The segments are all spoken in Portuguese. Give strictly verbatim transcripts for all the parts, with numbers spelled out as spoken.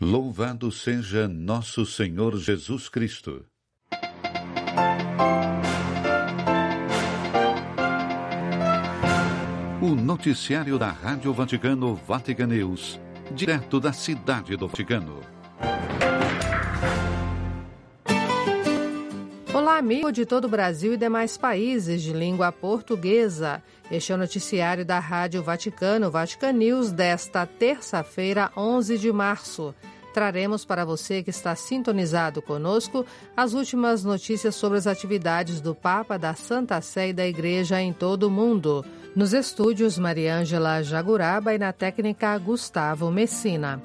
Louvado seja nosso Senhor Jesus Cristo. O noticiário da Rádio Vaticano, Vatican News, direto da cidade do Vaticano. Olá, amigo de todo o Brasil e demais países de língua portuguesa. Este é o noticiário da Rádio Vaticano, Vatican News, desta terça-feira, onze de março. Traremos para você que está sintonizado conosco as últimas notícias sobre as atividades do Papa, da Santa Sé e da Igreja em todo o mundo. Nos estúdios, Mariângela Jaguraba e na técnica, Gustavo Messina.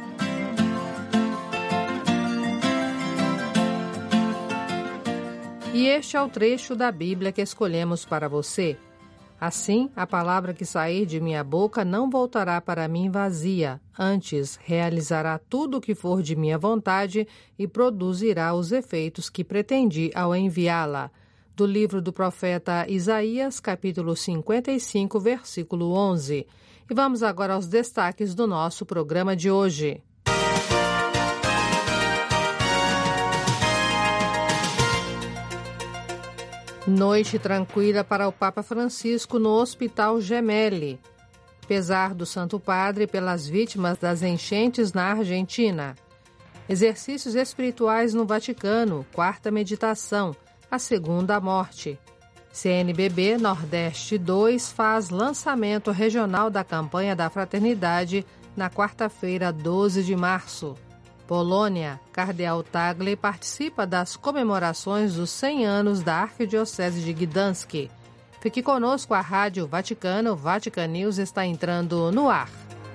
E este é o trecho da Bíblia que escolhemos para você. Assim, a palavra que sair de minha boca não voltará para mim vazia, antes realizará tudo o que for de minha vontade e produzirá os efeitos que pretendi ao enviá-la. Do livro do profeta Isaías, capítulo cinquenta e cinco, versículo onze. E vamos agora aos destaques do nosso programa de hoje. Noite tranquila para o Papa Francisco no Hospital Gemelli. Pesar do Santo Padre pelas vítimas das enchentes na Argentina. Exercícios espirituais no Vaticano, quarta meditação, a segunda morte. C N B B Nordeste dois faz lançamento regional da campanha da fraternidade na quarta-feira, doze de março. Polônia, Cardeal Tagle participa das comemorações dos cem anos da Arquidiocese de Gdansk. Fique conosco, a Rádio Vaticano, Vatican News está entrando no ar.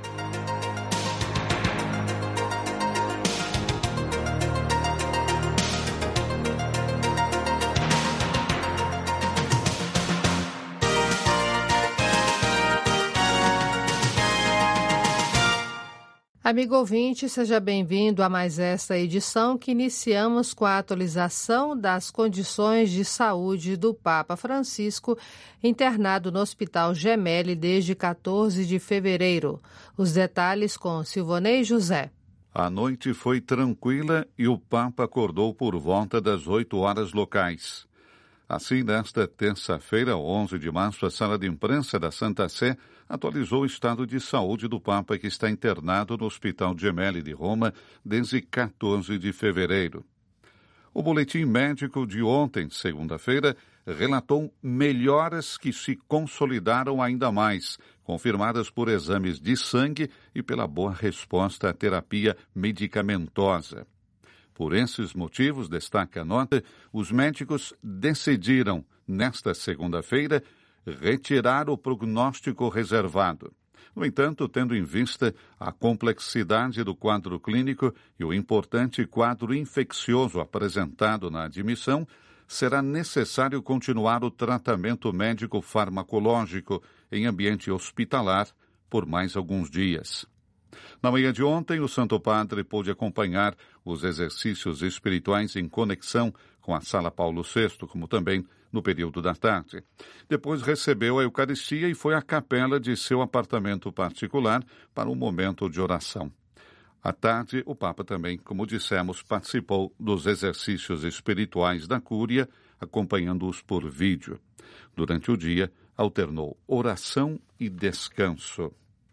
Amigo ouvinte, seja bem-vindo a mais esta edição que iniciamos com a atualização das condições de saúde do Papa Francisco, internado no Hospital Gemelli desde quatorze de fevereiro. Os detalhes com Silvonei José. A noite foi tranquila e o Papa acordou por volta das oito horas locais. Assim, nesta terça-feira, onze de março, a sala de imprensa da Santa Sé atualizou o estado de saúde do Papa, que está internado no Hospital Gemelli de Roma desde quatorze de fevereiro. O boletim médico de ontem, segunda-feira, relatou melhoras que se consolidaram ainda mais, confirmadas por exames de sangue e pela boa resposta à terapia medicamentosa. Por esses motivos, destaca a nota, os médicos decidiram, nesta segunda-feira, retirar o prognóstico reservado. No entanto, tendo em vista a complexidade do quadro clínico e o importante quadro infeccioso apresentado na admissão, será necessário continuar o tratamento médico farmacológico em ambiente hospitalar por mais alguns dias. Na manhã de ontem, o Santo Padre pôde acompanhar os exercícios espirituais em conexão com a Sala Paulo sexto, como também no período da tarde. Depois recebeu a Eucaristia e foi à capela de seu apartamento particular para um momento de oração. À tarde, o Papa também, como dissemos, participou dos exercícios espirituais da Cúria, acompanhando-os por vídeo. Durante o dia, alternou oração e descanso.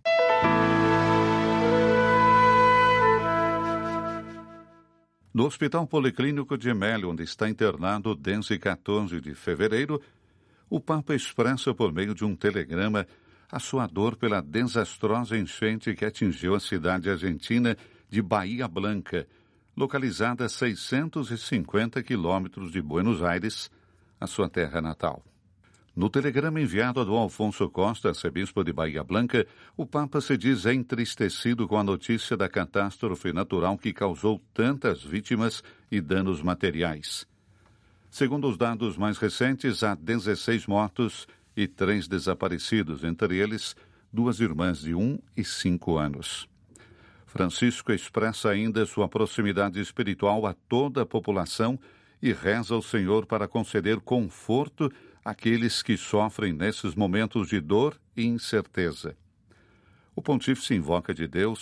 No Hospital Policlínico de Gemelli, onde está internado desde quatorze de fevereiro, o Papa expressa por meio de um telegrama a sua dor pela desastrosa enchente que atingiu a cidade argentina de Bahia Blanca, localizada a seiscentos e cinquenta quilômetros de Buenos Aires, a sua terra natal. No telegrama enviado a Dom Alfonso Costa, arcebispo de Bahia Blanca, o Papa se diz entristecido com a notícia da catástrofe natural que causou tantas vítimas e danos materiais. Segundo os dados mais recentes, há dezesseis mortos e três desaparecidos, entre eles duas irmãs de um e cinco anos. Francisco expressa ainda sua proximidade espiritual a toda a população e reza ao Senhor para conceder conforto àqueles que sofrem nesses momentos de dor e incerteza. O pontífice invoca de Deus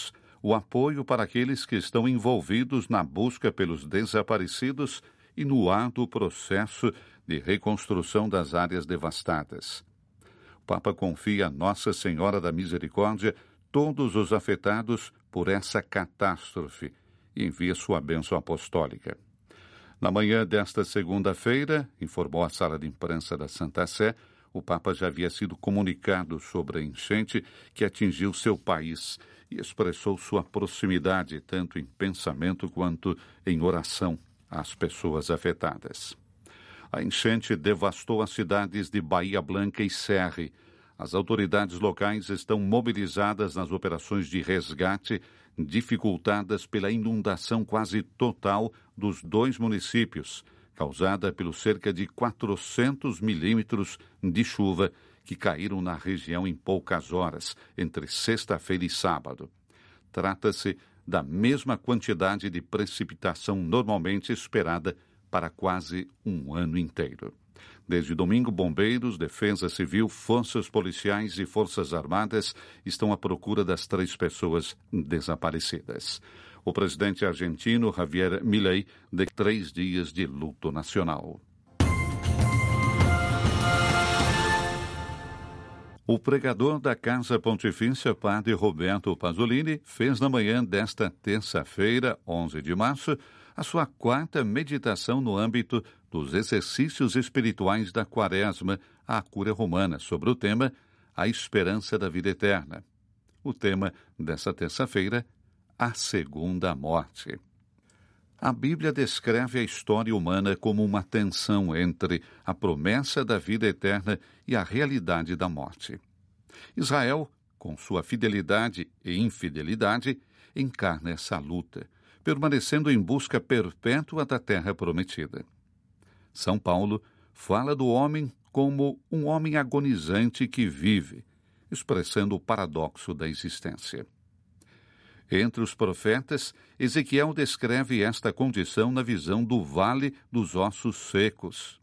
o apoio para aqueles que estão envolvidos na busca pelos desaparecidos e no árduo processo de reconstrução das áreas devastadas. O Papa confia a Nossa Senhora da Misericórdia todos os afetados por essa catástrofe e envia sua bênção apostólica. Na manhã desta segunda-feira, informou a sala de imprensa da Santa Sé, o Papa já havia sido comunicado sobre a enchente que atingiu seu país e expressou sua proximidade, tanto em pensamento quanto em oração, às pessoas afetadas. A enchente devastou as cidades de Bahia Blanca e Serre. As autoridades locais estão mobilizadas nas operações de resgate, dificultadas pela inundação quase total dos dois municípios, causada pelos cerca de quatrocentos milímetros de chuva que caíram na região em poucas horas, entre sexta-feira e sábado. Trata-se da mesma quantidade de precipitação normalmente esperada para quase um ano inteiro. Desde domingo, bombeiros, defesa civil, forças policiais e forças armadas estão à procura das três pessoas desaparecidas. O presidente argentino Javier Milei de três dias de luto nacional. O pregador da Casa Pontifícia, padre Roberto Pasolini, fez na manhã desta terça-feira, onze de março, a sua quarta meditação no âmbito dos exercícios espirituais da Quaresma, a Cúria Romana, sobre o tema A Esperança da Vida Eterna. O tema dessa terça-feira, a segunda morte. A Bíblia descreve a história humana como uma tensão entre a promessa da vida eterna e a realidade da morte. Israel, com sua fidelidade e infidelidade, encarna essa luta, permanecendo em busca perpétua da terra prometida. São Paulo fala do homem como um homem agonizante que vive, expressando o paradoxo da existência. Entre os profetas, Ezequiel descreve esta condição na visão do vale dos ossos secos.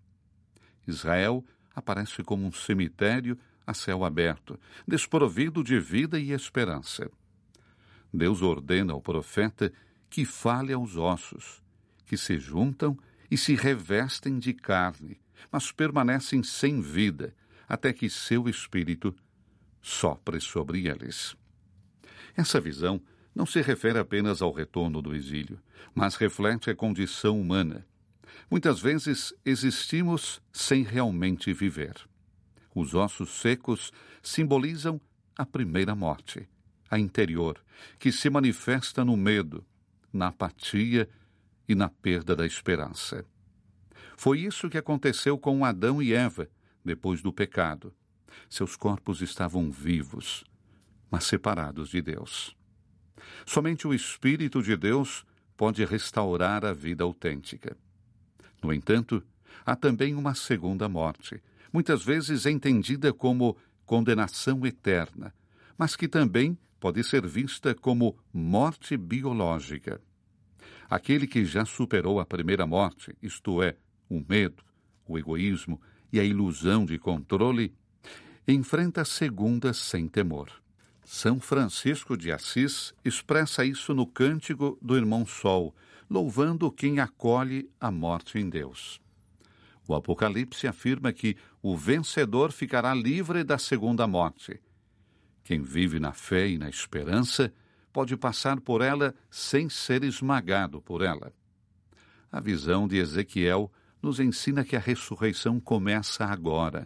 Israel aparece como um cemitério a céu aberto, desprovido de vida e esperança. Deus ordena ao profeta que fale aos ossos, que se juntam e se revestem de carne, mas permanecem sem vida, até que seu espírito sopre sobre eles. Essa visão não se refere apenas ao retorno do exílio, mas reflete a condição humana. Muitas vezes existimos sem realmente viver. Os ossos secos simbolizam a primeira morte, a interior, que se manifesta no medo, na apatia e na perda da esperança. Foi isso que aconteceu com Adão e Eva, depois do pecado. Seus corpos estavam vivos, mas separados de Deus. Somente o Espírito de Deus pode restaurar a vida autêntica. No entanto, há também uma segunda morte, muitas vezes entendida como condenação eterna, mas que também pode ser vista como morte biológica. Aquele que já superou a primeira morte, isto é, o medo, o egoísmo e a ilusão de controle, enfrenta a segunda sem temor. São Francisco de Assis expressa isso no Cântico do Irmão Sol, louvando quem acolhe a morte em Deus. O Apocalipse afirma que o vencedor ficará livre da segunda morte. Quem vive na fé e na esperança pode passar por ela sem ser esmagado por ela. A visão de Ezequiel nos ensina que a ressurreição começa agora.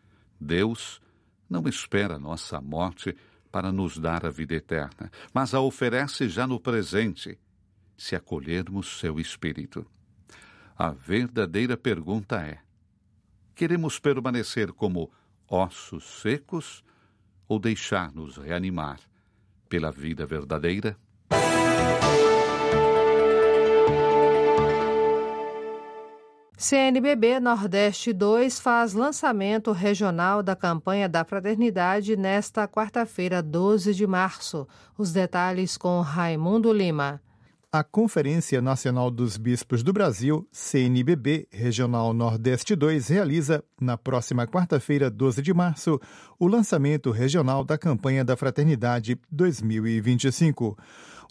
Deus não espera nossa morte para nos dar a vida eterna, mas a oferece já no presente, se acolhermos seu Espírito. A verdadeira pergunta é: queremos permanecer como ossos secos ou deixar-nos reanimar pela vida verdadeira? C N B B Nordeste dois faz lançamento regional da campanha da Fraternidade nesta quarta-feira, doze de março. Os detalhes com Raimundo Lima. A Conferência Nacional dos Bispos do Brasil, C N B B Regional Nordeste dois, realiza, na próxima quarta-feira, doze de março, o lançamento regional da campanha da Fraternidade dois mil e vinte e cinco.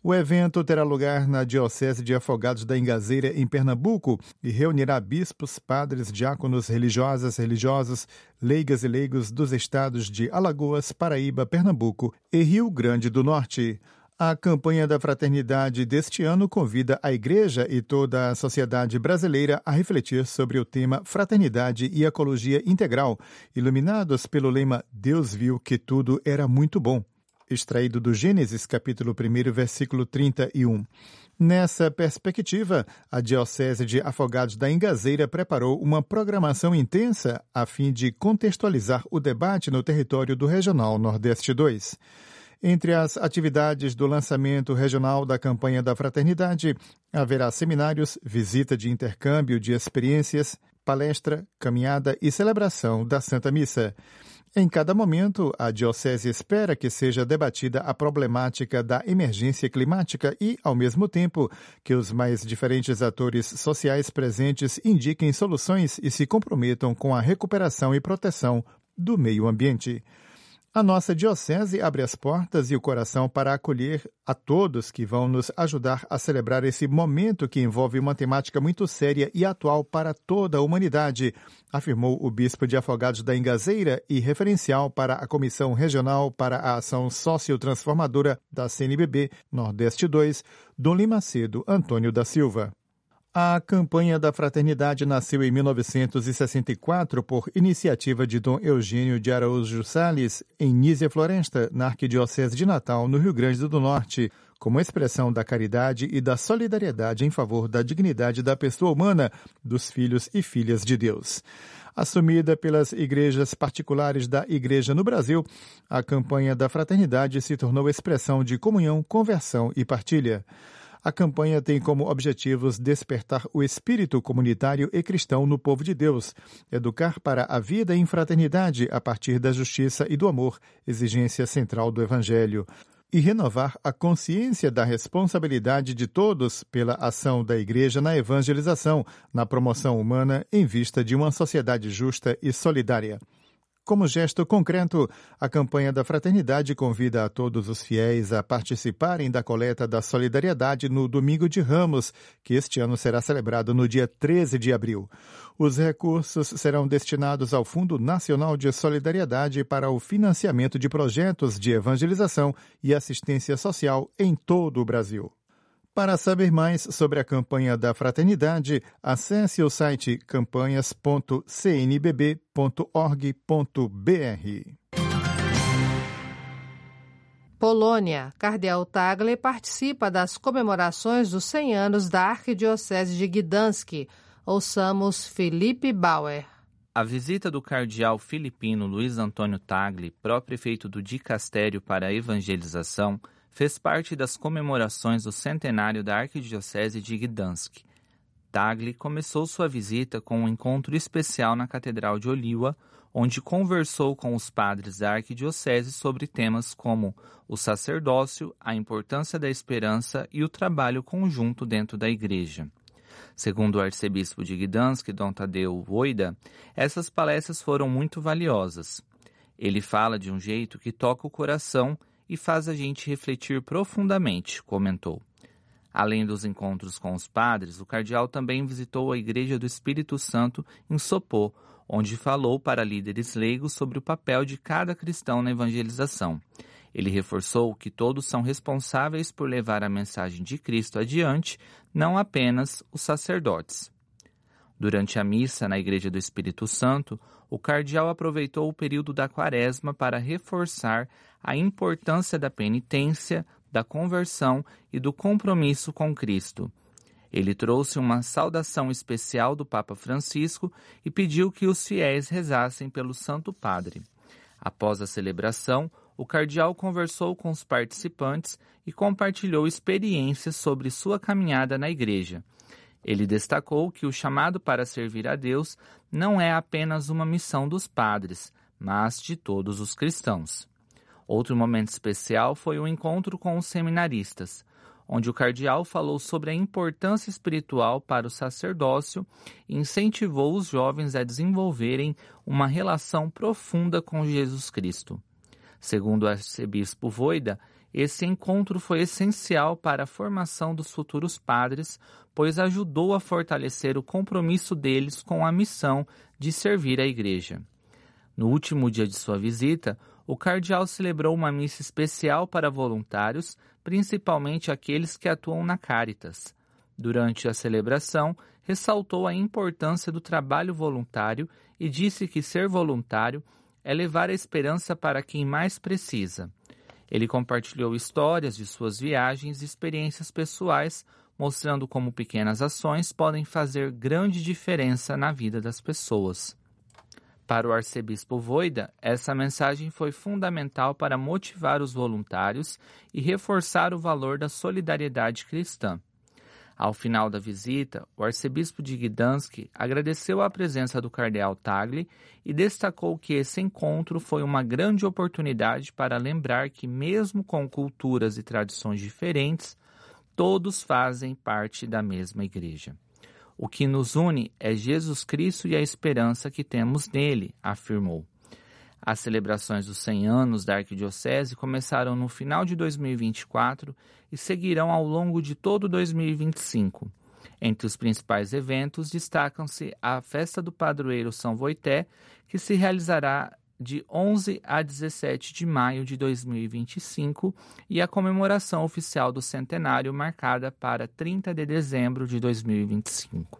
O evento terá lugar na Diocese de Afogados da Ingazeira, em Pernambuco, e reunirá bispos, padres, diáconos, religiosas, religiosos, leigas e leigos dos estados de Alagoas, Paraíba, Pernambuco e Rio Grande do Norte. A campanha da fraternidade deste ano convida a Igreja e toda a sociedade brasileira a refletir sobre o tema Fraternidade e Ecologia Integral, iluminados pelo lema Deus viu que tudo era muito bom, extraído do Gênesis, capítulo um, versículo trinta e um. Nessa perspectiva, a Diocese de Afogados da Ingazeira preparou uma programação intensa a fim de contextualizar o debate no território do Regional Nordeste dois. Entre as atividades do lançamento regional da campanha da fraternidade, haverá seminários, visita de intercâmbio de experiências, palestra, caminhada e celebração da Santa Missa. Em cada momento, a Diocese espera que seja debatida a problemática da emergência climática e, ao mesmo tempo, que os mais diferentes atores sociais presentes indiquem soluções e se comprometam com a recuperação e proteção do meio ambiente. A nossa Diocese abre as portas e o coração para acolher a todos que vão nos ajudar a celebrar esse momento que envolve uma temática muito séria e atual para toda a humanidade, afirmou o bispo de Afogados da Ingazeira e referencial para a Comissão Regional para a Ação Sociotransformadora da C N B B Nordeste dois, Dom Limacedo Antônio da Silva. A campanha da fraternidade nasceu em mil novecentos e sessenta e quatro por iniciativa de Dom Eugênio de Araújo Salles, em Nísia Floresta, na Arquidiocese de Natal, no Rio Grande do Norte, como expressão da caridade e da solidariedade em favor da dignidade da pessoa humana, dos filhos e filhas de Deus. Assumida pelas igrejas particulares da Igreja no Brasil, a campanha da fraternidade se tornou expressão de comunhão, conversão e partilha. A campanha tem como objetivos despertar o espírito comunitário e cristão no povo de Deus, educar para a vida em fraternidade a partir da justiça e do amor, exigência central do Evangelho, e renovar a consciência da responsabilidade de todos pela ação da Igreja na evangelização, na promoção humana em vista de uma sociedade justa e solidária. Como gesto concreto, a campanha da fraternidade convida a todos os fiéis a participarem da coleta da solidariedade no Domingo de Ramos, que este ano será celebrado no dia treze de abril. Os recursos serão destinados ao Fundo Nacional de Solidariedade para o financiamento de projetos de evangelização e assistência social em todo o Brasil. Para saber mais sobre a campanha da fraternidade, acesse o site campanhas ponto c n b b ponto org ponto b r. Polônia. Cardeal Tagle participa das comemorações dos cem anos da Arquidiocese de Gdansk. Ouçamos Felipe Bauer. A visita do cardeal filipino Luiz Antônio Tagle, pró-prefeito do Dicastério para a Evangelização, fez parte das comemorações do centenário da Arquidiocese de Gdansk. Tagle começou sua visita com um encontro especial na Catedral de Oliwa, onde conversou com os padres da Arquidiocese sobre temas como o sacerdócio, a importância da esperança e o trabalho conjunto dentro da Igreja. Segundo o arcebispo de Gdansk, Dom Tadeu Wojda, essas palestras foram muito valiosas. Ele fala de um jeito que toca o coração e faz a gente refletir profundamente, comentou. Além dos encontros com os padres, o cardeal também visitou a Igreja do Espírito Santo em Sopot, onde falou para líderes leigos sobre o papel de cada cristão na evangelização. Ele reforçou que todos são responsáveis por levar a mensagem de Cristo adiante, não apenas os sacerdotes. Durante a missa na Igreja do Espírito Santo, o cardeal aproveitou o período da Quaresma para reforçar a importância da penitência, da conversão e do compromisso com Cristo. Ele trouxe uma saudação especial do Papa Francisco e pediu que os fiéis rezassem pelo Santo Padre. Após a celebração, o cardeal conversou com os participantes e compartilhou experiências sobre sua caminhada na Igreja. Ele destacou que o chamado para servir a Deus não é apenas uma missão dos padres, mas de todos os cristãos. Outro momento especial foi o encontro com os seminaristas, onde o cardeal falou sobre a importância espiritual para o sacerdócio e incentivou os jovens a desenvolverem uma relação profunda com Jesus Cristo. Segundo o arcebispo Wojda, Esse encontro foi essencial para a formação dos futuros padres, pois ajudou a fortalecer o compromisso deles com a missão de servir a Igreja. No último dia de sua visita, o cardeal celebrou uma missa especial para voluntários, principalmente aqueles que atuam na Caritas. Durante a celebração, ressaltou a importância do trabalho voluntário e disse que ser voluntário é levar a esperança para quem mais precisa. Ele compartilhou histórias de suas viagens e experiências pessoais, mostrando como pequenas ações podem fazer grande diferença na vida das pessoas. Para o arcebispo Voida, essa mensagem foi fundamental para motivar os voluntários e reforçar o valor da solidariedade cristã. Ao final da visita, o arcebispo de Gdansk agradeceu a presença do cardeal Tagle e destacou que esse encontro foi uma grande oportunidade para lembrar que, mesmo com culturas e tradições diferentes, todos fazem parte da mesma Igreja. O que nos une é Jesus Cristo e a esperança que temos nele, afirmou. As celebrações dos cem anos da Arquidiocese começaram no final de dois mil e vinte e quatro e seguirão ao longo de todo dois mil e vinte e cinco. Entre os principais eventos destacam-se a Festa do Padroeiro São Wojtek, que se realizará de onze a dezessete de maio de dois mil e vinte e cinco, e a comemoração oficial do centenário marcada para trinta de dezembro de dois mil e vinte e cinco.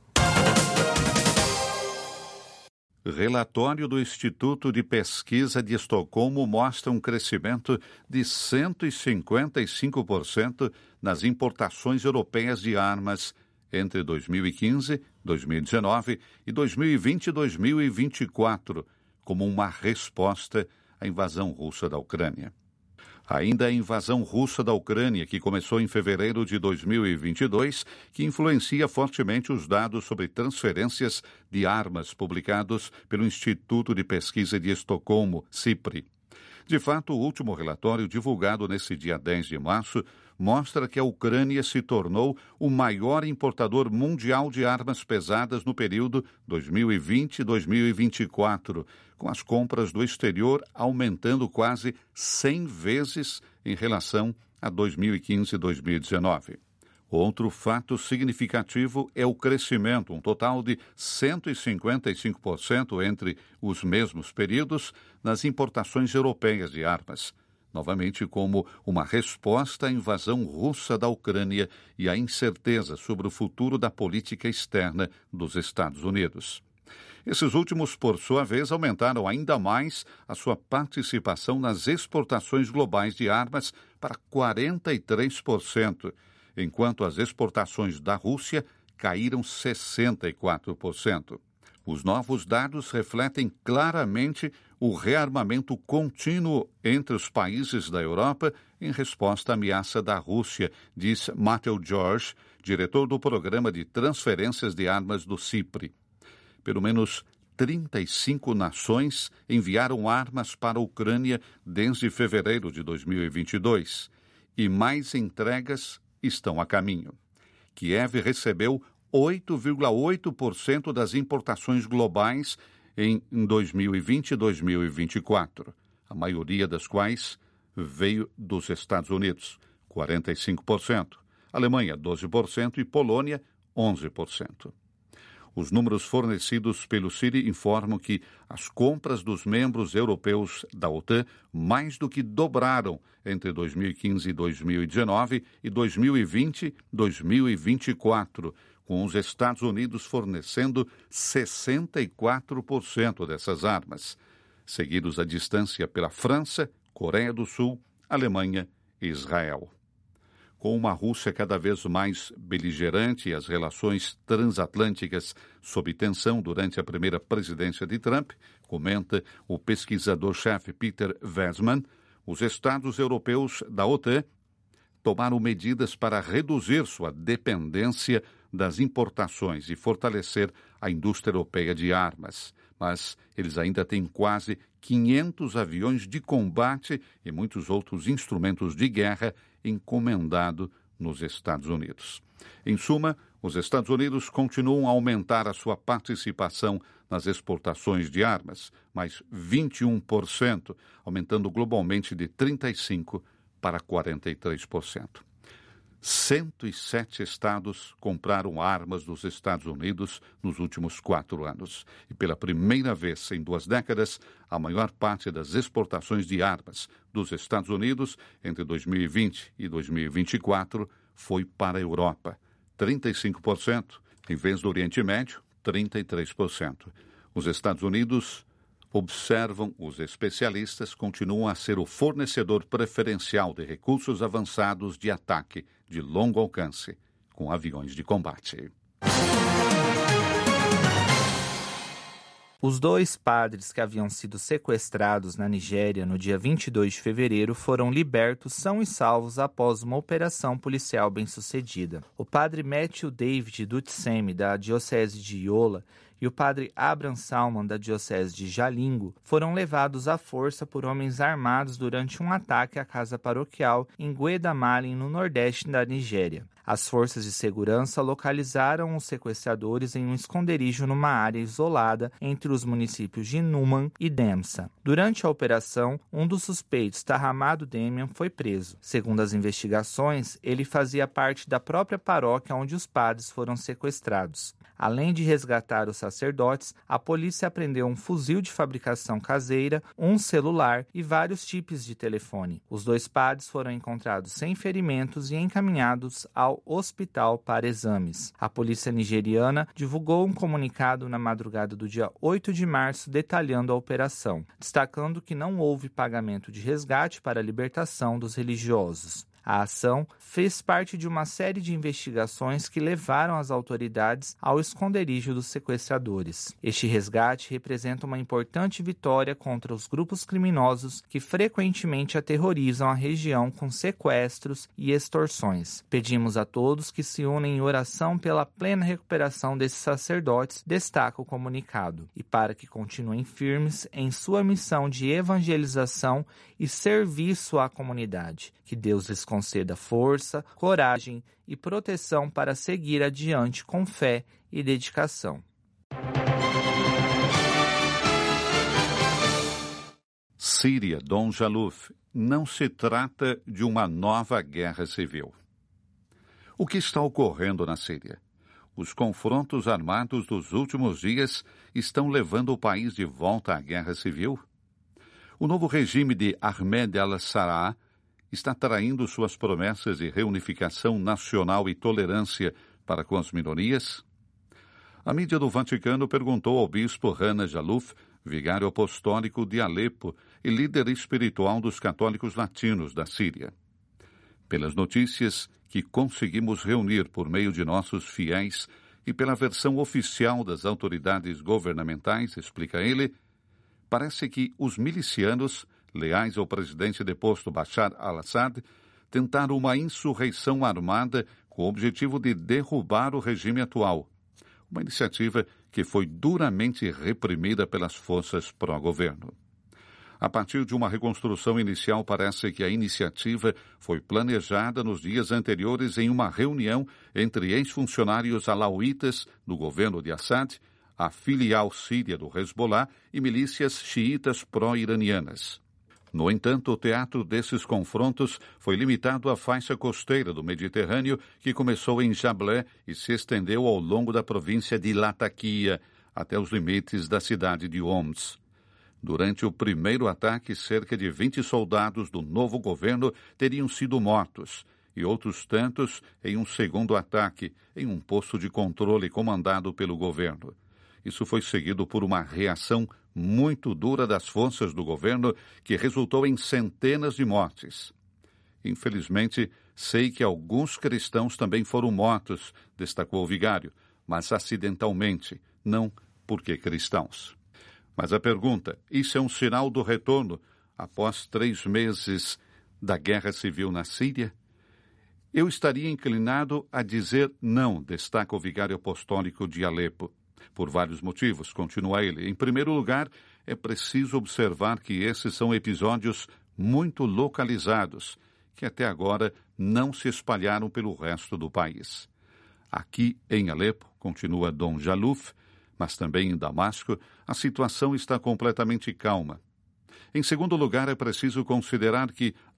Relatório do Instituto de Pesquisa de Estocolmo mostra um crescimento de cento e cinquenta e cinco por cento nas importações europeias de armas entre dois mil e quinze, dois mil e dezenove e dois mil e vinte e dois mil e vinte e quatro, como uma resposta à invasão russa da Ucrânia. Ainda a invasão russa da Ucrânia, que começou em fevereiro de dois mil e vinte e dois, que influencia fortemente os dados sobre transferências de armas publicados pelo Instituto de Pesquisa de Estocolmo, CIPRE. De fato, o último relatório divulgado nesse dia dez de março mostra que a Ucrânia se tornou o maior importador mundial de armas pesadas no período dois mil e vinte a dois mil e vinte e quatro, com as compras do exterior aumentando quase cem vezes em relação a dois mil e quinze e dois mil e dezenove. Outro fato significativo é o crescimento, um total de cento e cinquenta e cinco por cento entre os mesmos períodos, nas importações europeias de armas, novamente como uma resposta à invasão russa da Ucrânia e à incerteza sobre o futuro da política externa dos Estados Unidos. Esses últimos, por sua vez, aumentaram ainda mais a sua participação nas exportações globais de armas para quarenta e três por cento, enquanto as exportações da Rússia caíram sessenta e quatro por cento. Os novos dados refletem claramente o rearmamento contínuo entre os países da Europa em resposta à ameaça da Rússia, diz Matthew George, diretor do Programa de Transferências de Armas do CIPRE. Pelo menos trinta e cinco nações enviaram armas para a Ucrânia desde fevereiro de dois mil e vinte e dois, e mais entregas estão a caminho. Kiev recebeu oito vírgula oito por cento das importações globais em dois mil e vinte e dois mil e vinte e quatro, a maioria das quais veio dos Estados Unidos, quarenta e cinco por cento, Alemanha, doze por cento e Polônia, onze por cento. Os números fornecidos pelo C I R I informam que as compras dos membros europeus da OTAN mais do que dobraram entre dois mil e quinze e dois mil e dezenove e dois mil e vinte e dois mil e vinte e quatro, com os Estados Unidos fornecendo sessenta e quatro por cento dessas armas, seguidos à distância pela França, Coreia do Sul, Alemanha e Israel. Com uma Rússia cada vez mais beligerante e as relações transatlânticas sob tensão durante a primeira presidência de Trump, comenta o pesquisador-chefe Peter Wessman, os Estados europeus da OTAN tomaram medidas para reduzir sua dependência das importações e fortalecer a indústria europeia de armas. Mas eles ainda têm quase quinhentos aviões de combate e muitos outros instrumentos de guerra encomendado nos Estados Unidos. Em suma, os Estados Unidos continuam a aumentar a sua participação nas exportações de armas, mais vinte e um por cento, aumentando globalmente de trinta e cinco por cento para quarenta e três por cento. cento e sete estados compraram armas dos Estados Unidos nos últimos quatro anos. E pela primeira vez em duas décadas, a maior parte das exportações de armas dos Estados Unidos entre dois mil e vinte e dois mil e vinte e quatro foi para a Europa, trinta e cinco por cento, em vez do Oriente Médio, trinta e três por cento. Os Estados Unidos, observam os especialistas, continuam a ser o fornecedor preferencial de recursos avançados de ataque de longo alcance, com aviões de combate. Os dois padres que haviam sido sequestrados na Nigéria no dia vinte e dois de fevereiro foram libertos são e salvos após uma operação policial bem-sucedida. O padre Matthew David Dutsemi, da Diocese de Yola, e o padre Abraham Salman, da Diocese de Jalingo, foram levados à força por homens armados durante um ataque à casa paroquial em Guedamalen, no nordeste da Nigéria. As forças de segurança localizaram os sequestradores em um esconderijo numa área isolada entre os municípios de Numan e Demsa. Durante a operação, um dos suspeitos, Tahamado Demian, foi preso. Segundo as investigações, ele fazia parte da própria paróquia onde os padres foram sequestrados. Além de resgatar os sacerdotes, a polícia apreendeu um fuzil de fabricação caseira, um celular e vários chips de telefone. Os dois padres foram encontrados sem ferimentos e encaminhados ao hospital para exames. A polícia nigeriana divulgou um comunicado na madrugada do dia oito de março detalhando a operação, destacando que não houve pagamento de resgate para a libertação dos religiosos. A ação fez parte de uma série de investigações que levaram as autoridades ao esconderijo dos sequestradores. Este resgate representa uma importante vitória contra os grupos criminosos que frequentemente aterrorizam a região com sequestros e extorsões. Pedimos a todos que se unem em oração pela plena recuperação desses sacerdotes, destaca o comunicado, e para que continuem firmes em sua missão de evangelização e serviço à comunidade. Que Deus lhes conceda força, coragem e proteção para seguir adiante com fé e dedicação. Síria, Dom Jaluf, não se trata de uma nova guerra civil. O que está ocorrendo na Síria? Os confrontos armados dos últimos dias estão levando o país de volta à guerra civil? O novo regime de Ahmed al-Sarraj está traindo suas promessas de reunificação nacional e tolerância para com as minorias? A mídia do Vaticano perguntou ao bispo Hannah Jaluf, vigário apostólico de Alepo e líder espiritual dos católicos latinos da Síria. Pelas notícias que conseguimos reunir por meio de nossos fiéis e pela versão oficial das autoridades governamentais, explica ele, parece que os milicianos, leais ao presidente deposto Bashar al-Assad, tentaram uma insurreição armada com o objetivo de derrubar o regime atual, uma iniciativa que foi duramente reprimida pelas forças pró-governo. A partir de uma reconstrução inicial, parece que a iniciativa foi planejada nos dias anteriores em uma reunião entre ex-funcionários alauítas do governo de Assad, a filial síria do Hezbollah e milícias xiitas pró-iranianas. No entanto, o teatro desses confrontos foi limitado à faixa costeira do Mediterrâneo, que começou em Jablé e se estendeu ao longo da província de Latakia, até os limites da cidade de Homs. Durante o primeiro ataque, cerca de vinte soldados do novo governo teriam sido mortos, e outros tantos em um segundo ataque, em um posto de controle comandado pelo governo. Isso foi seguido por uma reação muito dura das forças do governo, que resultou em centenas de mortes. Infelizmente, sei que alguns cristãos também foram mortos, destacou o vigário, mas acidentalmente, não porque cristãos. Mas a pergunta, isso é um sinal do retorno após três meses da guerra civil na Síria? Eu estaria inclinado a dizer não, destaca o vigário apostólico de Alepo. Por vários motivos, continua ele. Em primeiro lugar, é preciso observar que esses são episódios muito localizados, que até agora não se espalharam pelo resto do país. Aqui em Alepo, continua Dom Jaluf, mas também em Damasco, a situação está completamente calma. Em segundo lugar, é preciso considerar que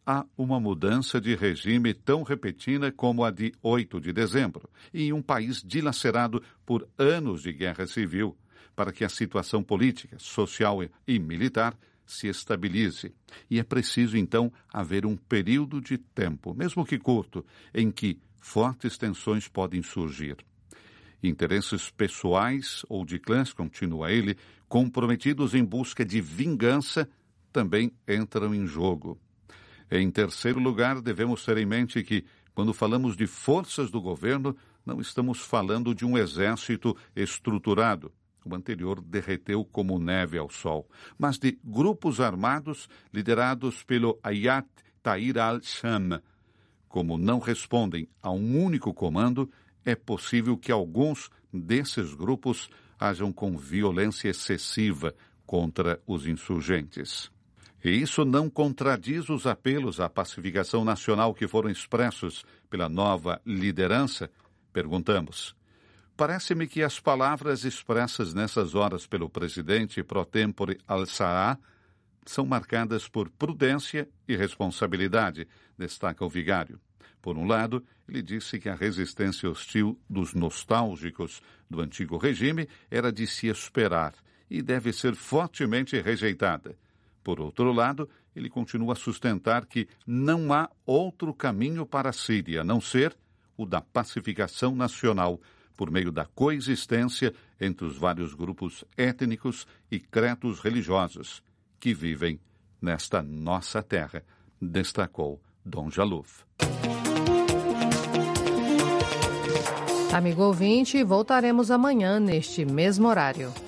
há uma mudança de regime tão repentina como a de oito de dezembro, e em um país dilacerado por anos de guerra civil, para que a situação política, social e militar se estabilize. E é preciso, então, haver um período de tempo, mesmo que curto, em que fortes tensões podem surgir. Interesses pessoais ou de clãs, continua ele, comprometidos em busca de vingança, também entram em jogo. Em terceiro lugar, devemos ter em mente que, quando falamos de forças do governo, não estamos falando de um exército estruturado. O anterior derreteu como neve ao sol, mas de grupos armados liderados pelo Ayat Tahrir al-Sham. Como não respondem a um único comando, é possível que alguns desses grupos hajam com violência excessiva contra os insurgentes. E isso não contradiz os apelos à pacificação nacional que foram expressos pela nova liderança? Perguntamos. Parece-me que as palavras expressas nessas horas pelo presidente pro tempore al-Sarraj são marcadas por prudência e responsabilidade, destaca o vigário. Por um lado, ele disse que a resistência hostil dos nostálgicos do antigo regime era de se esperar e deve ser fortemente rejeitada. Por outro lado, ele continua a sustentar que não há outro caminho para a Síria, a não ser o da pacificação nacional, por meio da coexistência entre os vários grupos étnicos e credos religiosos que vivem nesta nossa terra, destacou Dom Jaluf. Amigo ouvinte, voltaremos amanhã neste mesmo horário.